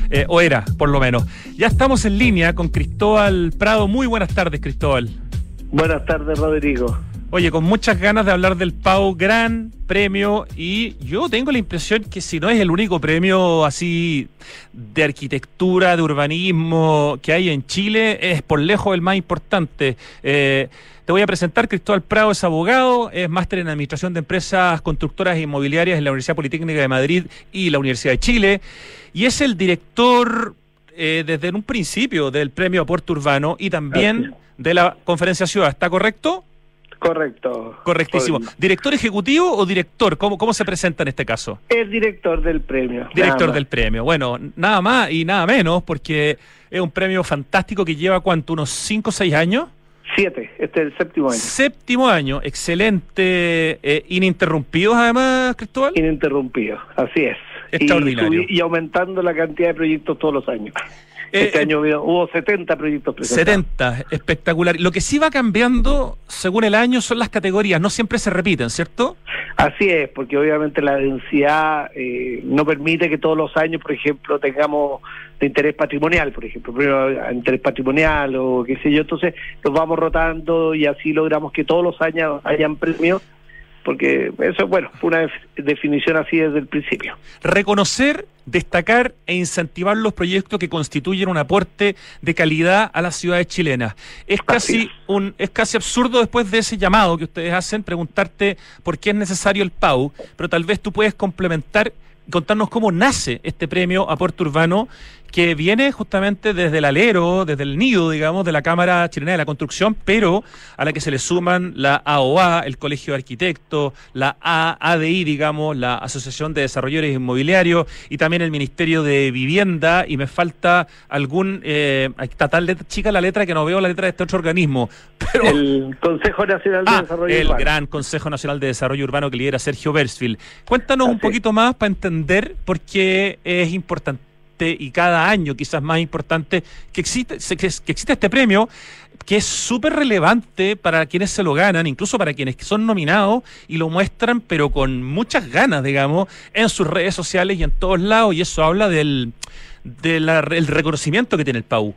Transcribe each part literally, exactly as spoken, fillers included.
eh, o era, por lo menos. Ya estamos en línea con Cristóbal Prado. Muy buenas tardes, Cristóbal. Buenas tardes, Rodrigo. Oye, con muchas ganas de hablar del Pau, gran premio, y yo tengo la impresión que si no es el único premio así de arquitectura, de urbanismo que hay en Chile, es por lejos el más importante. Eh, te voy a presentar. Cristóbal Prado es abogado, es máster en Administración de Empresas Constructoras e Inmobiliarias en la Universidad Politécnica de Madrid y la Universidad de Chile, y es el director eh, desde un principio del premio Aporte Urbano y también de la Conferencia Ciudad. ¿Está correcto? Correcto. Correctísimo. Rodrigo. ¿Director ejecutivo o director? ¿Cómo, cómo se presenta en este caso? El director del premio. Director del premio. Bueno, nada más y nada menos, porque es un premio fantástico que lleva, ¿cuánto? ¿Unos cinco o seis años? Siete. Este es el séptimo año. Séptimo año. Excelente. Eh, ¿Ininterrumpidos además, Cristóbal? Ininterrumpidos, así es. Extraordinario. Y, subí, y aumentando la cantidad de proyectos todos los años. Este eh, año hubo setenta proyectos presentados. setenta, espectacular. Lo que sí va cambiando según el año son las categorías, no siempre se repiten, ¿cierto? Así es, porque obviamente la densidad eh, no permite que todos los años, por ejemplo, tengamos de interés patrimonial, por ejemplo, primero interés patrimonial o qué sé yo, entonces los vamos rotando y así logramos que todos los años hayan premios, porque eso, bueno, fue una definición así desde el principio. Reconocer, destacar e incentivar los proyectos que constituyen un aporte de calidad a las ciudades chilenas. Es casi un es casi absurdo, después de ese llamado que ustedes hacen, preguntarte por qué es necesario el Pau, pero tal vez tú puedes complementar, contarnos cómo nace este premio Aporte Urbano, que viene justamente desde el alero, desde el nido, digamos, de la Cámara Chilena de la Construcción, pero a la que se le suman la A O A, el Colegio de Arquitectos, la A D I, digamos, la Asociación de Desarrolladores Inmobiliarios, y también el Ministerio de Vivienda, y me falta algún, eh, está tan letra, chica la letra que no veo la letra de este otro organismo. Pero, el Consejo Nacional de ah, Desarrollo el Urbano. El gran Consejo Nacional de Desarrollo Urbano que lidera Sergio Bersfield. Cuéntanos Así. un poquito más para entender por qué es importante y cada año quizás más importante que existe, que existe este premio, que es súper relevante para quienes se lo ganan, incluso para quienes son nominados y lo muestran, pero con muchas ganas, digamos, en sus redes sociales y en todos lados, y eso habla del, del el reconocimiento que tiene el Pau.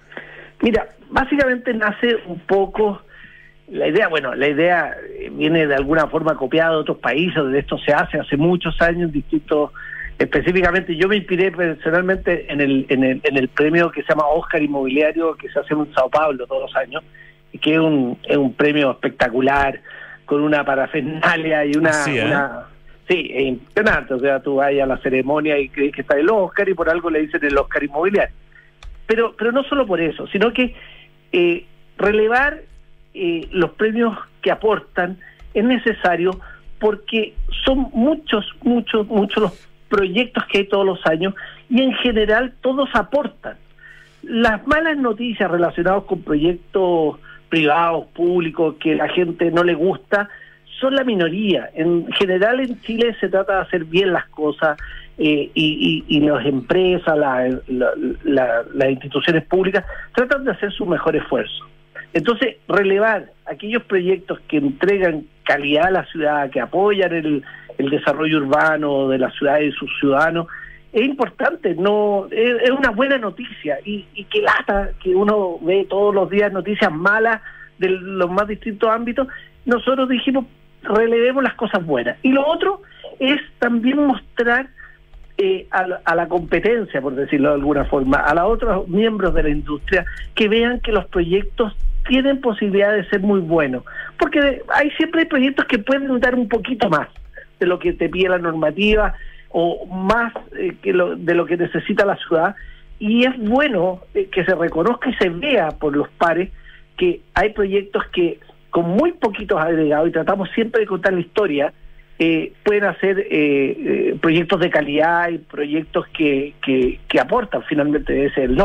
Mira, básicamente nace un poco la idea, bueno, la idea viene de alguna forma copiada de otros países, donde esto se hace hace muchos años en distintos. Específicamente, yo me inspiré personalmente en el, en el en el premio que se llama Oscar Inmobiliario, que se hace en Sao Paulo todos los años, y que es un, es un premio espectacular, con una parafernalia y una... Sí, ¿eh? una sí, es impresionante. O sea, tú vas a la ceremonia y crees que está el Oscar, y por algo le dicen el Oscar Inmobiliario. Pero, pero no solo por eso, sino que eh, relevar eh, los premios que aportan es necesario, porque son muchos, muchos, muchos los proyectos que hay todos los años, y en general todos aportan. Las malas noticias relacionadas con proyectos privados, públicos, que a la gente no le gusta, son la minoría. En general en Chile se trata de hacer bien las cosas, eh, y, y, y las empresas, la, la, la, las instituciones públicas tratan de hacer su mejor esfuerzo. Entonces, relevar aquellos proyectos que entregan calidad a la ciudad, que apoyan el el desarrollo urbano de la ciudad y de sus ciudadanos, es importante, no es, es una buena noticia, y, y que lata que uno ve todos los días noticias malas de los más distintos ámbitos. Nosotros dijimos, relevemos las cosas buenas. Y lo otro es también mostrar eh, a, la, a la competencia, por decirlo de alguna forma, a los otros miembros de la industria, que vean que los proyectos tienen posibilidad de ser muy buenos, porque hay siempre hay proyectos que pueden dar un poquito más de lo que te pide la normativa, o más eh, que lo, de lo que necesita la ciudad, y es bueno eh, que se reconozca y se vea por los pares que hay proyectos que con muy poquitos agregados, y tratamos siempre de contar la historia, eh, pueden hacer eh, eh, proyectos de calidad y proyectos que, que, que aportan, finalmente ese es el nombre.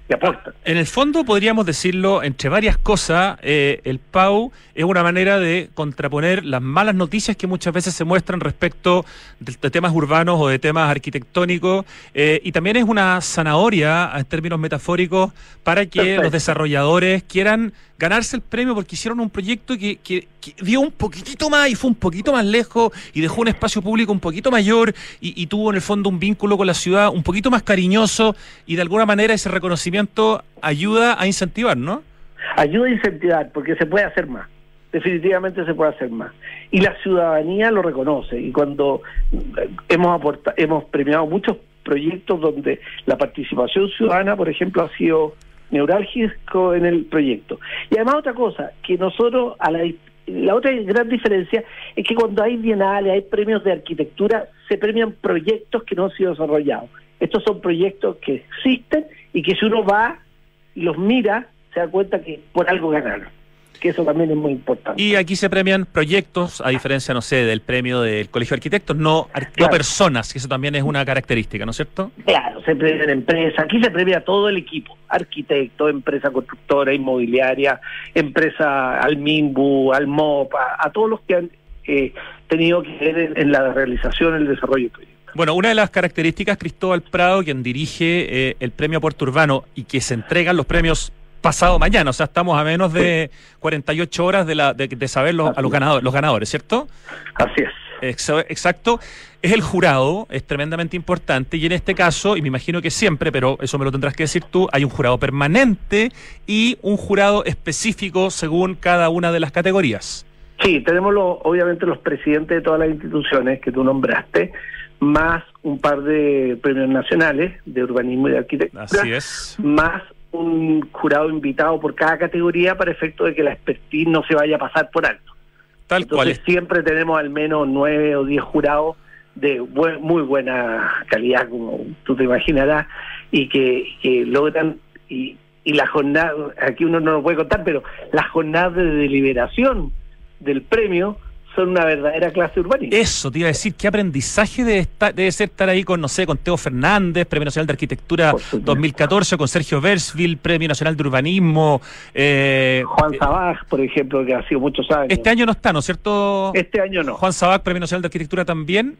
y aportan. En el fondo podríamos decirlo, entre varias cosas, eh, el P A U es una manera de contraponer las malas noticias que muchas veces se muestran respecto de, de temas urbanos o de temas arquitectónicos, eh, y también es una zanahoria en términos metafóricos para que Perfecto. Los desarrolladores quieran ganarse el premio porque hicieron un proyecto que, que, que dio un poquitito más y fue un poquito más lejos y dejó un espacio público un poquito mayor y, y tuvo en el fondo un vínculo con la ciudad un poquito más cariñoso, y de alguna manera ese reconocimiento ayuda a incentivar, ¿no? Ayuda a incentivar porque se puede hacer más, definitivamente se puede hacer más, y la ciudadanía lo reconoce. Y cuando hemos aportado, hemos premiado muchos proyectos donde la participación ciudadana, por ejemplo, ha sido neurálgico en el proyecto. Y además otra cosa, que nosotros, a la, la otra gran diferencia es que cuando hay bienales, hay premios de arquitectura, se premian proyectos que no han sido desarrollados. Estos son proyectos que existen y que si uno va y los mira, se da cuenta que por algo ganaron, que eso también es muy importante. Y aquí se premian proyectos, a diferencia, no sé, del premio del Colegio de Arquitectos, no, claro. no personas, que eso también es una característica, ¿no es cierto? Claro, se premian empresas, aquí se premia todo el equipo, arquitectos, empresa constructora, inmobiliaria, empresa Alminbu, Almop, a, a todos los que han eh, tenido que ver en, en la realización, el desarrollo del proyecto. Bueno, una de las características, Cristóbal Prado, quien dirige eh, el premio Puerto Urbano y que se entregan los premios pasado mañana, o sea, estamos a menos de cuarenta y ocho horas de, la, de, de saber los, a los ganadores, los ganadores, ¿cierto? Así es. Ex exacto. Es el jurado, es tremendamente importante, y en este caso, y me imagino que siempre, pero eso me lo tendrás que decir tú, hay un jurado permanente y un jurado específico según cada una de las categorías. Sí, tenemos lo, obviamente los presidentes de todas las instituciones que tú nombraste, más un par de premios nacionales de urbanismo y de arquitectura. Así es. Más un jurado invitado por cada categoría para efecto de que la expertise no se vaya a pasar por alto. Tal Entonces, cual es. Siempre tenemos al menos nueve o diez jurados de buen, muy buena calidad, como tú te imaginarás, y que, que logran, y, y la jornada, aquí uno no lo puede contar, pero las jornadas de deliberación del premio son una verdadera clase urbanística. Eso, te iba a decir, qué aprendizaje debe, estar, debe ser estar ahí con, no sé, con Teo Fernández, Premio Nacional de Arquitectura dos mil catorce, con Sergio Bersville, Premio Nacional de Urbanismo. Eh, Juan Sabaj, por ejemplo, que ha sido muchos años. Este año no está, ¿no es cierto? Este año no. Juan Sabaj, Premio Nacional de Arquitectura también.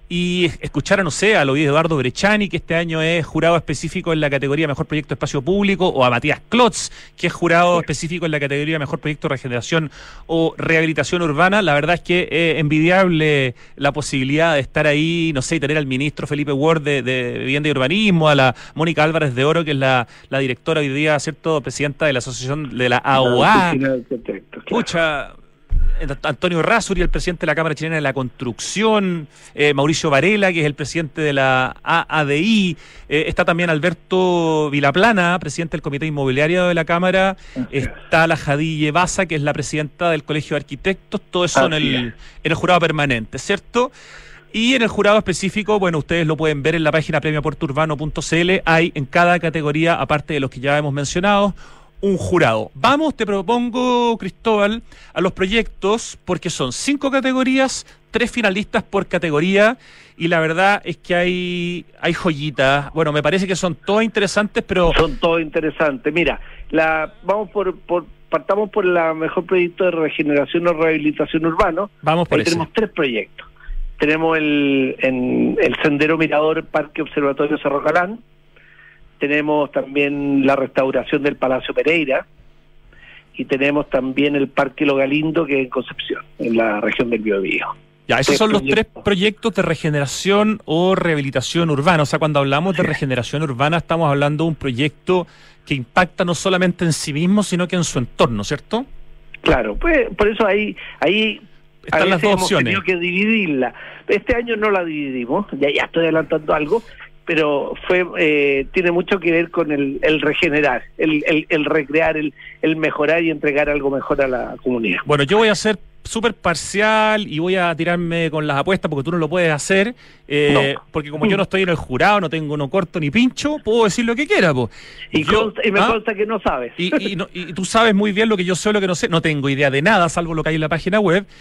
Y escuchar a, no sé, a Luis Eduardo Brechani, que este año es jurado específico en la categoría Mejor Proyecto de Espacio Público, o a Matías Klotz, que es jurado sí. específico en la categoría Mejor Proyecto de Regeneración o Rehabilitación Urbana. La verdad es que es eh, envidiable la posibilidad de estar ahí, no sé, y tener al ministro Felipe Ward de, de Vivienda y Urbanismo, a la Mónica Álvarez de Oro, que es la, la directora hoy día, ¿cierto?, presidenta de la asociación de la A O A. Escucha... Antonio Razzuri, el presidente de la Cámara Chilena de la Construcción, eh, Mauricio Varela, que es el presidente de la A A D I, eh, está también Alberto Vilaplana, presidente del Comité Inmobiliario de la Cámara, está la Jadille Baza, que es la presidenta del Colegio de Arquitectos, todo eso en el, en el jurado permanente, ¿cierto? Y en el jurado específico, bueno, ustedes lo pueden ver en la página premio puerto urbano punto c l, hay en cada categoría, aparte de los que ya hemos mencionado, un jurado. Vamos, te propongo, Cristóbal, a los proyectos, porque son cinco categorías, tres finalistas por categoría, y la verdad es que hay hay joyitas. Bueno, me parece que son todas interesantes, pero... Son todas interesantes. Mira, la vamos por, por partamos por la mejor proyecto de regeneración o rehabilitación urbano. Vamos por Ahí ese. Tenemos tres proyectos. Tenemos el, en, el Sendero Mirador Parque Observatorio Cerro Calán. Tenemos también la restauración del Palacio Pereira y tenemos también el Parque Lo Galindo, que es en Concepción, en la región del Biobío. Ya, esos son los tres proyectos de regeneración o rehabilitación urbana. O sea, cuando hablamos de regeneración urbana estamos hablando de un proyecto que impacta no solamente en sí mismo, sino que en su entorno, ¿cierto? Claro, pues por eso ahí ahí están las dos hemos opciones. Tenido que dividirla. Este año no la dividimos, ya ya estoy adelantando algo, pero fue eh, tiene mucho que ver con el, el regenerar, el, el, el recrear, el, el mejorar y entregar algo mejor a la comunidad. Bueno, yo voy a ser súper parcial y voy a tirarme con las apuestas porque tú no lo puedes hacer, eh, no. porque como yo no estoy en el jurado, no tengo no corto ni pincho, puedo decir lo que quiera. Po. Y, yo, consta, y me ¿ah? consta que no sabes. Y, y, no, y tú sabes muy bien lo que yo sé o lo que no sé, no tengo idea de nada, salvo lo que hay en la página web.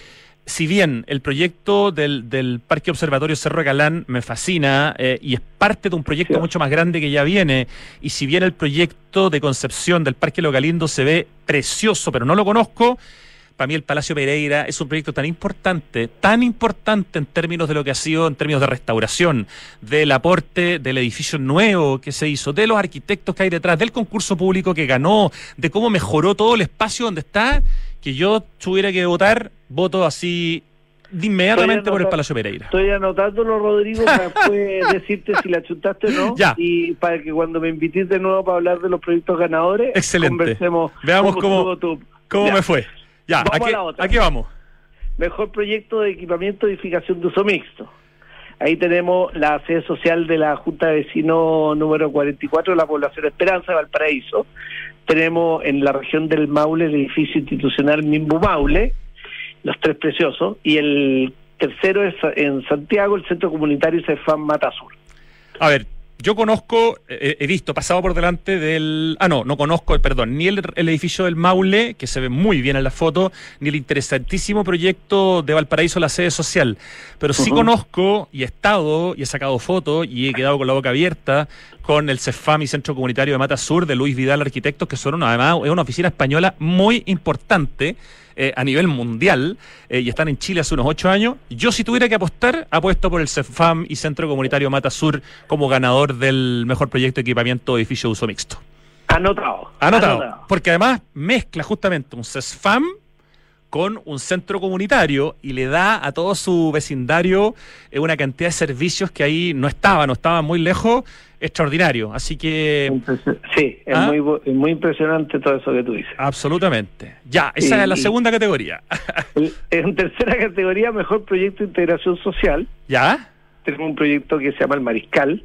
si bien el proyecto del, del Parque Observatorio Cerro de Calán me fascina eh, y es parte de un proyecto sí. mucho más grande que ya viene, y si bien el proyecto de Concepción del Parque Localindo se ve precioso, pero no lo conozco, para mí el Palacio Pereira es un proyecto tan importante, tan importante en términos de lo que ha sido, en términos de restauración, del aporte del edificio nuevo que se hizo, de los arquitectos que hay detrás, del concurso público que ganó, de cómo mejoró todo el espacio donde está, que yo tuviera que votar, voto así de inmediatamente por el Palacio Pereira. Estoy anotándolo, Rodrigo, para después decirte si la chutaste o no. Ya. Y para que cuando me invites de nuevo para hablar de los proyectos ganadores, excelente. Conversemos. Veamos cómo, tu... cómo me fue. Ya, vamos ¿a, qué, a la otra. ¿a qué vamos? Mejor proyecto de equipamiento de edificación de uso mixto. Ahí tenemos la sede social de la Junta de Vecinos número cuarenta y cuatro de la población Esperanza, de Valparaíso. Tenemos en la región del Maule el edificio institucional Mimbu Maule, los tres preciosos, y el tercero es en Santiago, el Centro Comunitario Cefam Mata Sur. A ver, yo conozco, eh, he visto, pasado por delante del... Ah, no, no conozco, perdón, ni el, el edificio del Maule, que se ve muy bien en la foto, ni el interesantísimo proyecto de Valparaíso, la sede social. Pero sí uh-huh. conozco, y he estado, y he sacado fotos, y he quedado con la boca abierta, con el CEFAM y Centro Comunitario de Mata Sur, de Luis Vidal Arquitectos, que son una, además es una oficina española muy importante, Eh, a nivel mundial, eh, y están en Chile hace unos ocho años. Yo, si tuviera que apostar, apuesto por el CEFAM y Centro Comunitario Mata Sur como ganador del mejor proyecto de equipamiento de edificio de uso mixto. Anotado. Anotado. Anotado. Porque además mezcla justamente un CEFAM con un centro comunitario y le da a todo su vecindario eh, una cantidad de servicios que ahí no estaba, no estaba muy lejos, extraordinario. Así que... Sí, es, ¿ah? muy, es muy impresionante todo eso que tú dices. Absolutamente. Ya, esa y, es la segunda categoría. El, en tercera categoría, mejor proyecto de integración social. ¿Ya? Tenemos un proyecto que se llama El Mariscal,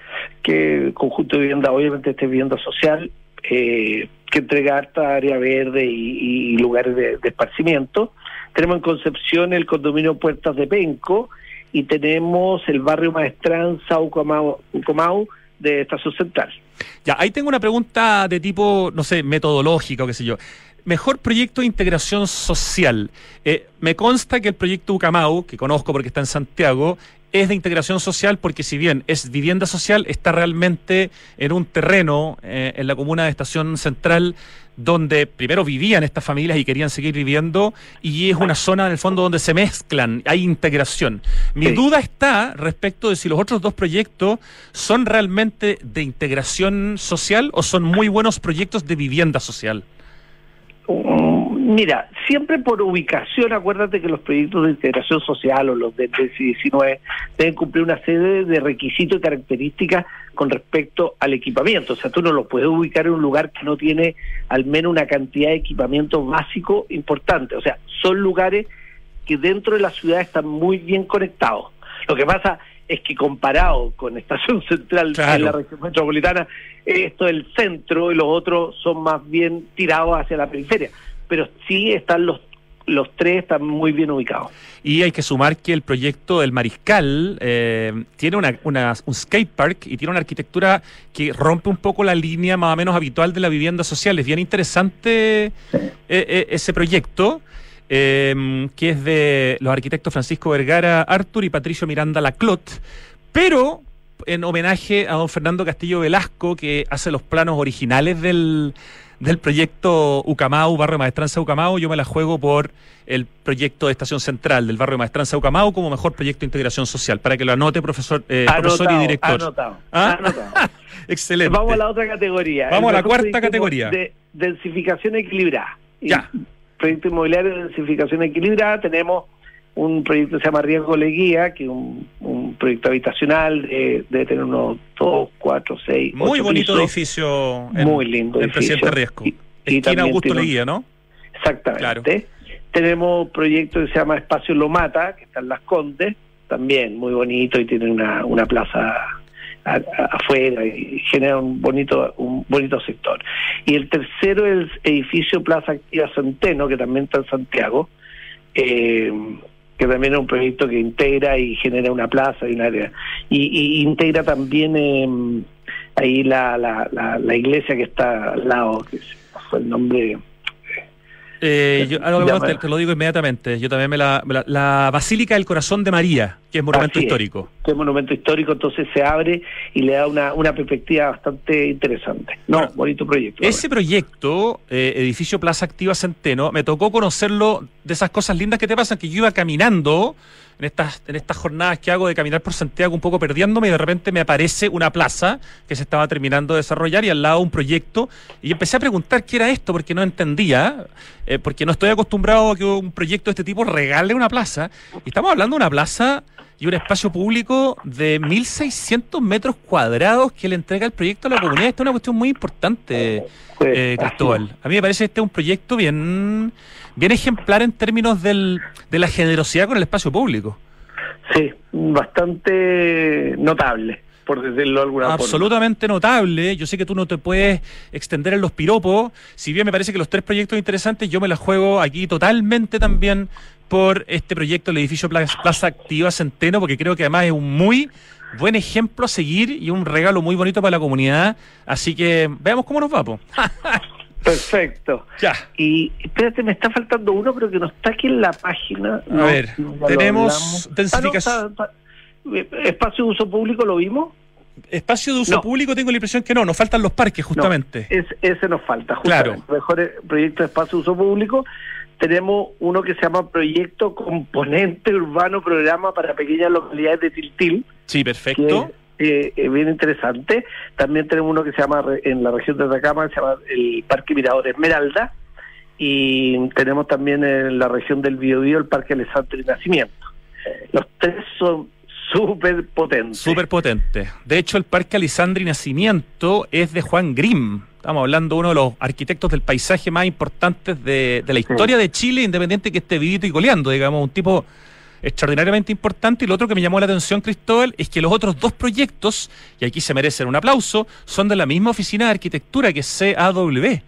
que conjunto de vivienda, obviamente este es vivienda social, eh, que entrega harta área verde y, y lugares de, de esparcimiento. Tenemos en Concepción el condominio Puertas de Penco y tenemos el barrio Maestranza, Ucamau, Ucamau de Estación Central. Ya, ahí tengo una pregunta de tipo, no sé, metodológico, qué sé yo. Mejor proyecto de integración social. Eh, me consta que el proyecto Ucamau, que conozco porque está en Santiago, es de integración social porque si bien es vivienda social, está realmente en un terreno eh, en la comuna de Estación Central donde primero vivían estas familias y querían seguir viviendo, y es una zona en el fondo donde se mezclan, hay integración. Mi sí. duda está respecto de si los otros dos proyectos son realmente de integración social o son muy buenos proyectos de vivienda social. Um, mira, siempre por ubicación, acuérdate que los proyectos de integración social o los del D C diecinueve deben cumplir una serie de requisitos y características con respecto al equipamiento. O sea, tú no lo puedes ubicar en un lugar que no tiene al menos una cantidad de equipamiento básico importante. O sea, son lugares que dentro de la ciudad están muy bien conectados. Lo que pasa es que comparado con Estación Central, claro, en la región metropolitana, esto es el centro y los otros son más bien tirados hacia la periferia. Pero sí están los los tres están muy bien ubicados. Y hay que sumar que el proyecto del Mariscal eh, tiene una, una, un skate park y tiene una arquitectura que rompe un poco la línea más o menos habitual de la vivienda social. Es bien interesante sí. eh, eh, ese proyecto. Eh, que es de los arquitectos Francisco Vergara Artur y Patricio Miranda Laclot, pero en homenaje a don Fernando Castillo Velasco, que hace los planos originales del, del proyecto Ucamau, Barrio Maestranza Ucamau. Yo me la juego por el proyecto de Estación Central del Barrio Maestranza Ucamau como mejor proyecto de integración social, para que lo anote, profesor, eh, anotado, profesor y director. Anotado, ¿Ah? anotado. Excelente. Vamos a la otra categoría. Vamos a la cuarta categoría. De densificación equilibrada. Ya. Proyecto inmobiliario de densificación equilibrada. Tenemos un proyecto que se llama Riesgo Leguía, que es un, un proyecto habitacional de, de tener unos dos, cuatro, seis, muy ocho bonito pisos. edificio en, muy lindo en edificio. Presidente Riesgo. Y, esquina y Augusto tiene, Leguía, ¿no? Exactamente. Claro. Tenemos proyecto que se llama Espacio Lomata, que está en Las Condes, también muy bonito y tiene una, una plaza A, a, afuera y genera un bonito un bonito sector. Y el tercero es el edificio Plaza Activa Centeno, que también está en Santiago, eh, que también es un proyecto que integra y genera una plaza y un área, y, y integra también eh, ahí la, la, la, la iglesia que está al lado, que fue el nombre, Eh, yo, algo bueno, te, te lo digo inmediatamente. Yo también me la, me la... La Basílica del Corazón de María, que es monumento Así histórico. Es, que es monumento histórico, entonces se abre y le da una, una perspectiva bastante interesante. No, bueno, bonito proyecto. Ese verdad. proyecto, eh, Edificio Plaza Activa Centeno, me tocó conocerlo de esas cosas lindas que te pasan, que yo iba caminando en estas, en estas jornadas que hago de caminar por Santiago un poco perdiéndome, y de repente me aparece una plaza que se estaba terminando de desarrollar y al lado un proyecto, y empecé a preguntar qué era esto porque no entendía, eh, porque no estoy acostumbrado a que un proyecto de este tipo regale una plaza, y estamos hablando de una plaza y un espacio público de mil seiscientos metros cuadrados que le entrega el proyecto a la comunidad. Esta es una cuestión muy importante, eh, Cristóbal. A mí me parece este un proyecto bien, bien ejemplar en términos del, de la generosidad con el espacio público. Sí, bastante notable, por decirlo de alguna forma. Absolutamente notable. Yo sé que tú no te puedes extender en los piropos. Si bien me parece que los tres proyectos interesantes, yo me la juego aquí totalmente también por este proyecto del edificio Plaza Activa Centeno, porque creo que además es un muy buen ejemplo a seguir y un regalo muy bonito para la comunidad. Así que veamos cómo nos va, po. Perfecto. Ya. Y espérate, me está faltando uno, pero que no está aquí en la página. A no, ver, no tenemos densificación. Ah, no, está, está, ¿espacio de uso público lo vimos? Espacio de uso no. público tengo la impresión que no, nos faltan los parques justamente. No, es, ese nos falta, justamente. Claro. Mejor proyecto de espacio de uso público. Tenemos uno que se llama Proyecto Componente Urbano Programa para Pequeñas Localidades de Tiltil. Sí, perfecto. Que, eh, es bien interesante. También tenemos uno que se llama, en la región de Atacama, se llama el Parque Mirador Esmeralda. Y tenemos también en la región del Biobío el Parque Alessandro y Nacimiento. Los tres son súper potentes. Súper potentes. De hecho, el Parque Alessandro y Nacimiento es de Juan Grimm. Estamos hablando de uno de los arquitectos del paisaje más importantes de, de la historia sí. de Chile, independiente que esté vivito y coleando, digamos, un tipo extraordinariamente importante. Y lo otro que me llamó la atención, Cristóbal, es que los otros dos proyectos, y aquí se merecen un aplauso, son de la misma oficina de arquitectura que C A W.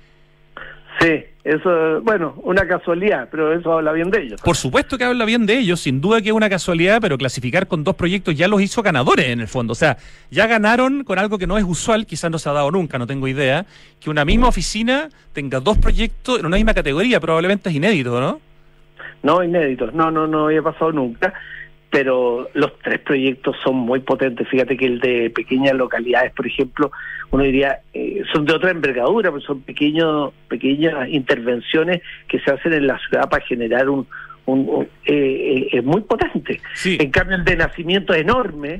Sí, eso, bueno, una casualidad, pero eso habla bien de ellos. Por supuesto que habla bien de ellos, sin duda que es una casualidad, pero clasificar con dos proyectos ya los hizo ganadores en el fondo. O sea, ya ganaron con algo que no es usual, quizás no se ha dado nunca, no tengo idea, que una misma oficina tenga dos proyectos en una misma categoría, probablemente es inédito, ¿no? No, inédito, no, no, no había pasado nunca. Pero los tres proyectos son muy potentes. Fíjate que el de pequeñas localidades, por ejemplo, uno diría, eh, son de otra envergadura, pero son pequeños, pequeñas intervenciones que se hacen en la ciudad para generar un... un, un eh, eh, es muy potente. Sí. En cambio, el de Nacimiento es enorme.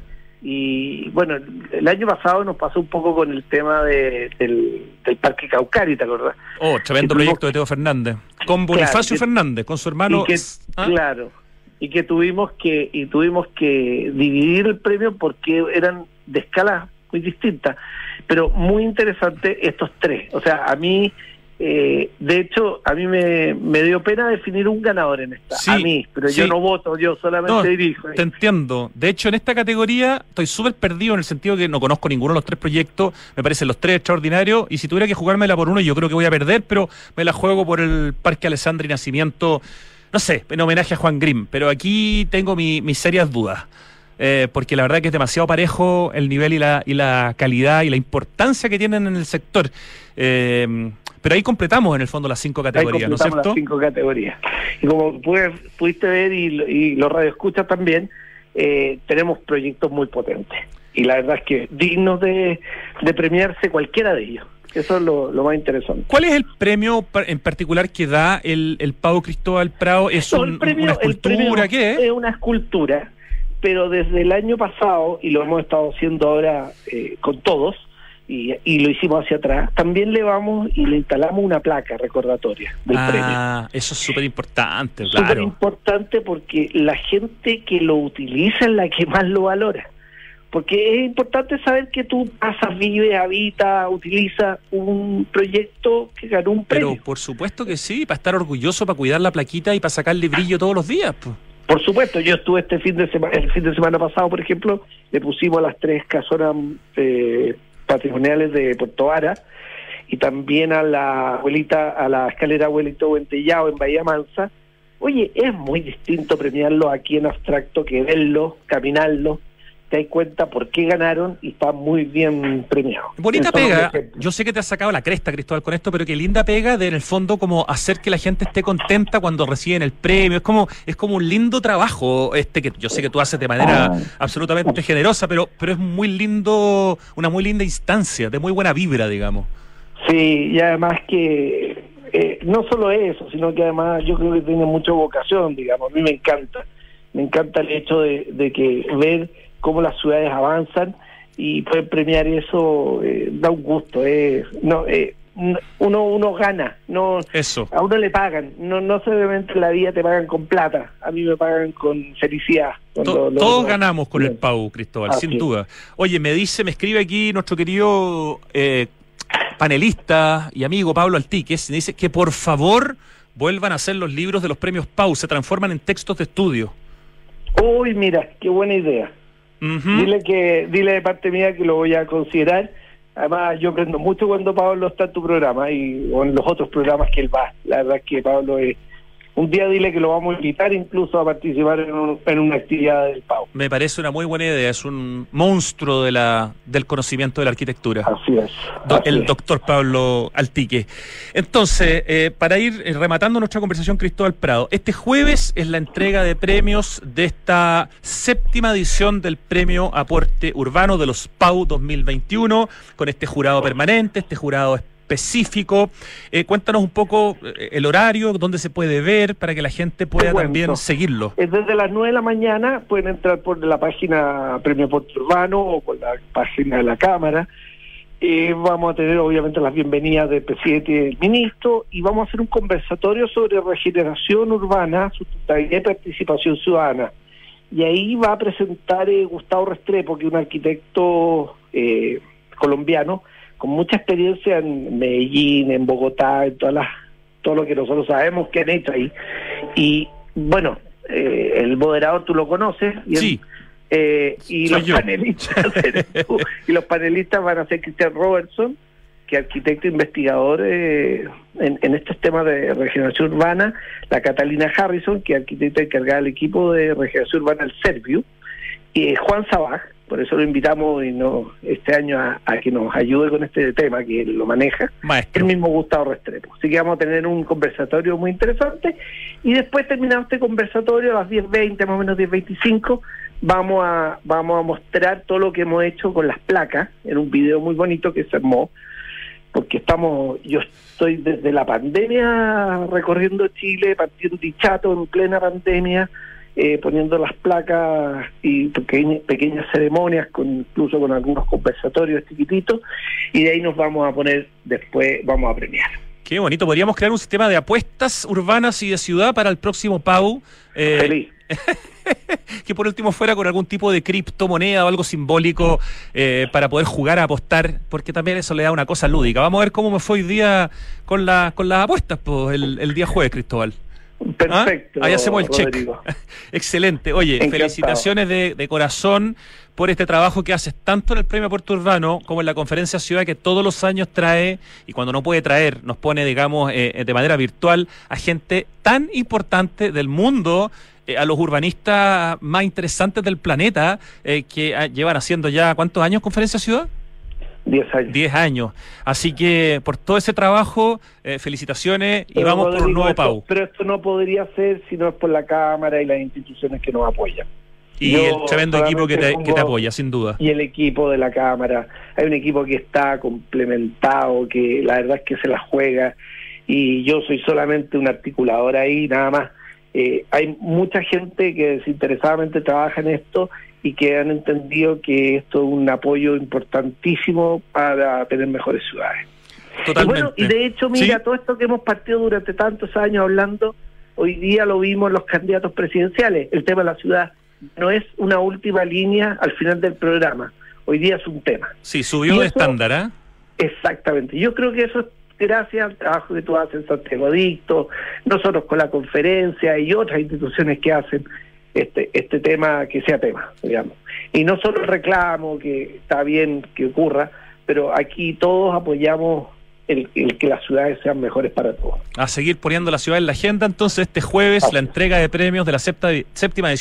Y bueno, el año pasado nos pasó un poco con el tema de, del, del Parque Caucari, ¿te acordás? Oh, tremendo proyecto de Teo Fernández. Con Bonifacio claro, que, Fernández, con su hermano... Que, ¿ah? Claro. Y que tuvimos que y tuvimos que dividir el premio porque eran de escalas muy distintas, pero muy interesante estos tres. O sea, a mí, eh, de hecho, a mí me, me dio pena definir un ganador en esta, sí, a mí, pero sí. yo no voto, yo solamente no, dirijo. Te entiendo. De hecho, en esta categoría estoy súper perdido en el sentido que no conozco ninguno de los tres proyectos, me parecen los tres extraordinarios, y si tuviera que jugármela por uno, yo creo que voy a perder, pero me la juego por el Parque Alessandro y Nacimiento. No sé, en homenaje a Juan Grimm, pero aquí tengo mi, mis serias dudas, eh, porque la verdad que es demasiado parejo el nivel y la, y la calidad y la importancia que tienen en el sector. Eh, pero ahí completamos en el fondo las cinco categorías, ¿no es cierto? Las cinco categorías. Y como pude, pudiste ver y, y los radioescuchas también, eh, tenemos proyectos muy potentes. Y la verdad es que dignos de, de premiarse cualquiera de ellos. Eso es lo, lo más interesante. ¿Cuál es el premio en particular que da el, el Pavo Cristóbal Prado? ¿Es no, un, premio, una escultura? ¿Qué es? Es una escultura, pero desde el año pasado, y lo hemos estado haciendo ahora eh, con todos, y, y lo hicimos hacia atrás, también le vamos y le instalamos una placa recordatoria del ah, premio. Ah, eso es súper importante, claro. Súper importante porque la gente que lo utiliza es la que más lo valora. Porque es importante saber que tú pasas, vives, habitas, utilizas un proyecto que ganó un premio. Pero por supuesto que sí, para estar orgulloso, para cuidar la plaquita y para sacarle brillo todos los días. Pues. Por supuesto, yo estuve este fin de semana, el fin de semana pasado, por ejemplo, le pusimos a las tres casonas eh, patrimoniales de Puerto Vara y también a la abuelita, a la escalera Abuelito Huentellao en Bahía Mansa. Oye, es muy distinto premiarlo aquí en abstracto que verlo, caminarlo. te das cuenta por qué ganaron y está muy bien premiado. Bonita Eso pega. es Yo sé que te has sacado la cresta, Cristóbal, con esto, pero qué linda pega de, en el fondo, como hacer que la gente esté contenta cuando reciben el premio. Es como es como un lindo trabajo este que yo sé que tú haces de manera Ah. absolutamente generosa, pero pero es muy lindo, una muy linda instancia, de muy buena vibra, digamos. Sí, y además que eh, no solo eso, sino que además yo creo que tiene mucha vocación, digamos. A mí me encanta, me encanta el hecho de, de que ver cómo las ciudades avanzan y poder premiar eso eh, da un gusto. Eh, no, eh, uno uno gana, no Eso. a uno le pagan, no no solamente en la vida te pagan con plata, a mí me pagan con felicidad. To- lo- todos lo- ganamos con bien. el Pau, Cristóbal, Así sin es. duda. Oye, me dice, me escribe aquí nuestro querido eh, panelista y amigo Pablo Altíquez, me dice que por favor vuelvan a hacer los libros de los premios Pau, se transforman en textos de estudio. Uy, mira, qué buena idea. Ujú. Dile que dile de parte mía que lo voy a considerar. Además, yo aprendo mucho cuando Pablo está en tu programa y o en los otros programas que él va. La verdad es que Pablo es... Un día dile que lo vamos a invitar incluso a participar en, un- en una actividad del Pau. Me parece una muy buena idea, es un monstruo de la del conocimiento de la arquitectura. Así es. Do- así el es. doctor Pablo Altique. Entonces, eh, para ir eh, rematando nuestra conversación, Cristóbal Prado, este jueves es la entrega de premios de esta séptima edición del Premio Aporte Urbano de los Pau dos mil veintiuno, con este jurado permanente, este jurado específico. Eh, cuéntanos un poco eh, el horario, dónde se puede ver, para que la gente pueda Te cuento. también seguirlo. Es desde las nueve de la mañana, pueden entrar por la página Premio Aporte Urbano o por la página de la Cámara. Eh, vamos a tener obviamente las bienvenidas del presidente y del ministro y vamos a hacer un conversatorio sobre regeneración urbana, sustentabilidad y participación ciudadana. Y ahí va a presentar eh, Gustavo Restrepo, que es un arquitecto eh, colombiano con mucha experiencia en Medellín, en Bogotá, en todas las, todo lo que nosotros sabemos que han hecho ahí. Y bueno, eh, el moderador tú lo conoces. Y Sí. Eh, y Soy los yo. panelistas eres tú. Y los panelistas van a ser Cristian Robertson, que es arquitecto investigador eh, en, en estos temas de regeneración urbana, la Catalina Harrison, que es arquitecta encargada del equipo de regeneración urbana del Serviu, y eh, Juan Sabaj, por eso lo invitamos y no este año a, a que nos ayude con este tema, que él lo maneja, el Maestro. mismo Gustavo Restrepo. Así que vamos a tener un conversatorio muy interesante y después terminado este conversatorio a las diez veinte, más o menos diez veinticinco, vamos a vamos a mostrar todo lo que hemos hecho con las placas en un video muy bonito que se armó, porque estamos, yo estoy desde la pandemia recorriendo Chile, partiendo de Chato en plena pandemia, eh, poniendo las placas y pequeñas, pequeñas ceremonias, con incluso con algunos conversatorios chiquititos, y de ahí nos vamos a poner, después vamos a premiar. Qué bonito, podríamos crear un sistema de apuestas urbanas y de ciudad para el próximo Pau. Eh, Feliz. que por último fuera con algún tipo de criptomoneda o algo simbólico eh, para poder jugar a apostar, porque también eso le da una cosa lúdica. Vamos a ver cómo me fue hoy día con, la, con las apuestas, pues, el, el día jueves, Cristóbal. Perfecto. ¿Ah? Ahí hacemos el Rodrigo. check. Excelente. Oye, Encantado. felicitaciones de, de corazón por este trabajo que haces tanto en el Premio Aporte Urbano como en la Conferencia Ciudad, que todos los años trae, y cuando no puede traer, nos pone, digamos, eh, de manera virtual a gente tan importante del mundo, eh, a los urbanistas más interesantes del planeta, eh, que ah, llevan haciendo ya, ¿cuántos años Conferencia Ciudad? Diez años. Diez años. Así que por todo ese trabajo, eh, felicitaciones y Pero, vamos por un Rodrigo, nuevo esto- Pau. Pero esto no podría ser si no es por la Cámara y las instituciones que nos apoyan. Y Yo el tremendo equipo que te, solamente que te pongo- apoya, sin duda. Y el equipo de la Cámara. Hay un equipo que está complementado, que la verdad es que se la juega, y yo soy solamente un articulador ahí, nada más. Eh, hay mucha gente que desinteresadamente trabaja en esto y que han entendido que esto es un apoyo importantísimo para tener mejores ciudades. Totalmente. Y bueno, y de hecho, mira, ¿Sí? todo esto que hemos partido durante tantos años hablando, hoy día lo vimos en los candidatos presidenciales. El tema de la ciudad no es una última línea al final del programa. Hoy día es un tema. Sí, subió Y de eso- estándar, ¿ah? Exactamente. Yo creo que eso es gracias al trabajo que tú haces en Santiago Dicto, nosotros con la conferencia y otras instituciones que hacen este este tema que sea tema, digamos. Y no solo el reclamo, que está bien que ocurra, pero aquí todos apoyamos el, el que las ciudades sean mejores para todos. A seguir poniendo la ciudad en la agenda. Entonces, este jueves, la entrega de premios de la séptima, séptima edición